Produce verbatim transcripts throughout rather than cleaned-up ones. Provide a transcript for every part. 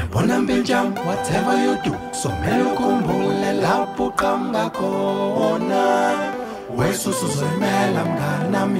Bona mbiljam, whatever you do, so melo kumbule lapho qamba khona. Wesusu zoyimela mngani nami.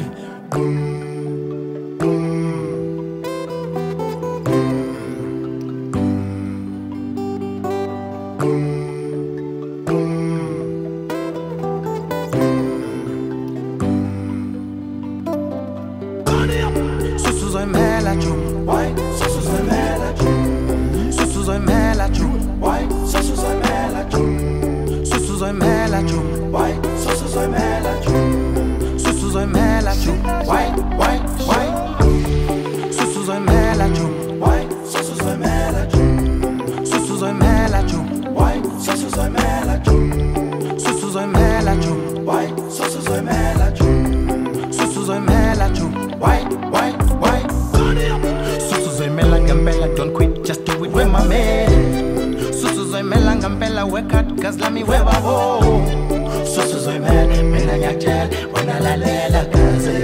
Susu zoyimela ju, why? Susu zoyimela ju. Susu zoyimela ju, why? Susu zoyimela ju. Susu zoyimela ju, why? Susu zoyimela ju. Susu zoyimela ju, why? Why? Why? Susu zoyimela ju, why? Susu zoyimela ju. Susu zoyimela ju, why? Susu zoyimela ju. Susu zoyimela ju, why? Susu zoyimela ju. Susu zoyimela ju, why? Why? Why? Susu zoyimela ngempela, don't quit, just do it with my man. Susu zoyimela ngempela, work hard, cause lami webabo. Susu zoyimela, mina ngiyakutshela, wena lalela kaze.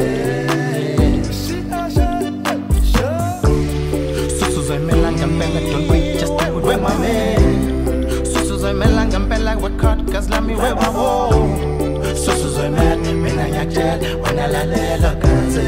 Susu zoyimela ngempela, don't quit, just do it with my man. Susu zoyimela ngempela, work hard, cause lami webabo. Susu zoyimela, mina ngiyakutshela, wena lalela kaze.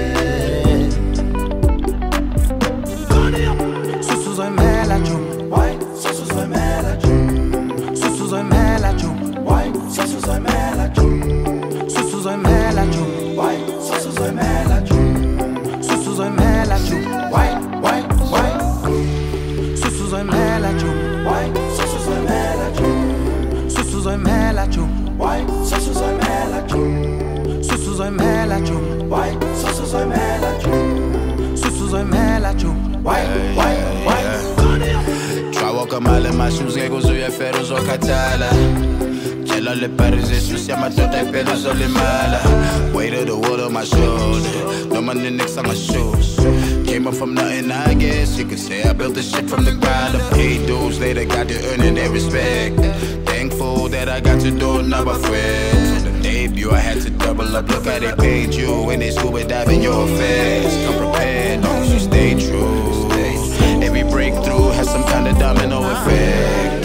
Susu zoyimela ju, why? Susu zoyimela ju. Susu zoyimela ju, why? Susu zoyimela ju. Susu zoyimela ju, why? Susu zoyimela ju. Susu zoyimela ju, why? Why? Why? Susu zoyimela ju, why? Susu zoyimela ju. Susu zoyimela ju, why? Susu zoyimela ju. Susu zoyimela ju, why? Susu zoyimela ju. Susu zoyimela ju, why? Why? Why? Try walk a mile in my shoes, ngeke uzuye fero uzokhathala. Tshela le Paris Jesus yamadoda iphela uzolimala. Weight of the world on my shoulder, no money next on my shoes. Came up from nothing, I guess you could say I built this shit from the ground up. Paid dues, later got to earning their respect. Thankful that I got to do it, not my friends. On the debut, I had to double up. Look how they paid you when they scuba dive in your face. Come prepared, long as you stay true. Every breakthrough has some kind of domino effect.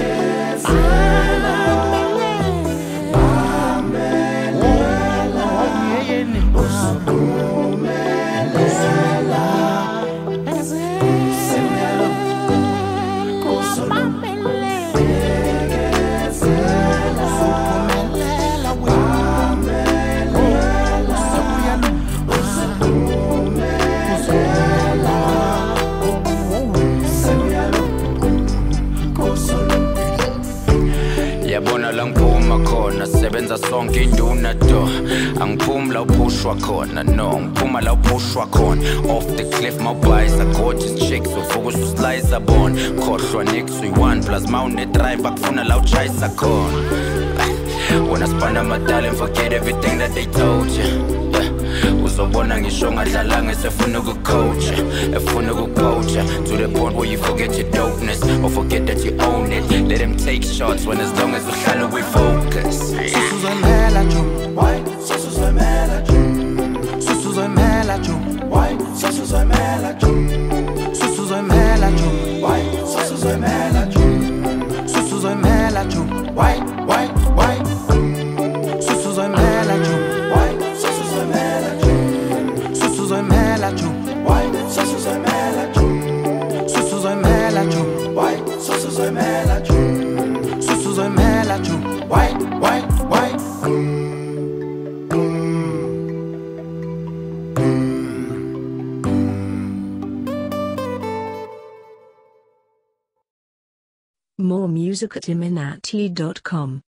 Yabona la ngiphuma khona, sebenza sonke induna do. Angiphumi la uphushwa khona, no, ngiphuma la uphushwa khona. Off the cliff, my boys are gorgeous chicks, uvuka uslice abon. Khohlwa next we one plus mawune drive akufuna la uchayisa khona. When I spend my talent, forget everything that they told you. Uzobona ngisho ngadlalanga esefuna ukucoacha, efuna ukucoacha to the point where you forget your dopeness or forget that you own it. Let them take shots when as long as uhlala we focus. Susu zoyimela ju, why? Susu zoyimela ju. Susu zoyimela ju, why? Susu zoyimela ju. Susu zoyimela ju, why? Susu zoyimela ju. Susu zoyimela ju, why? Why? Why? Susu zoyimela ju, why? Susu zoyimela ju. Susu zoyimela ju, why? Susu zoyimela ju. Susu zoyimela ju, why? Susu zoyimela ju. Susu zoyimela ju, why? Why? Why? More music at iminati dot com.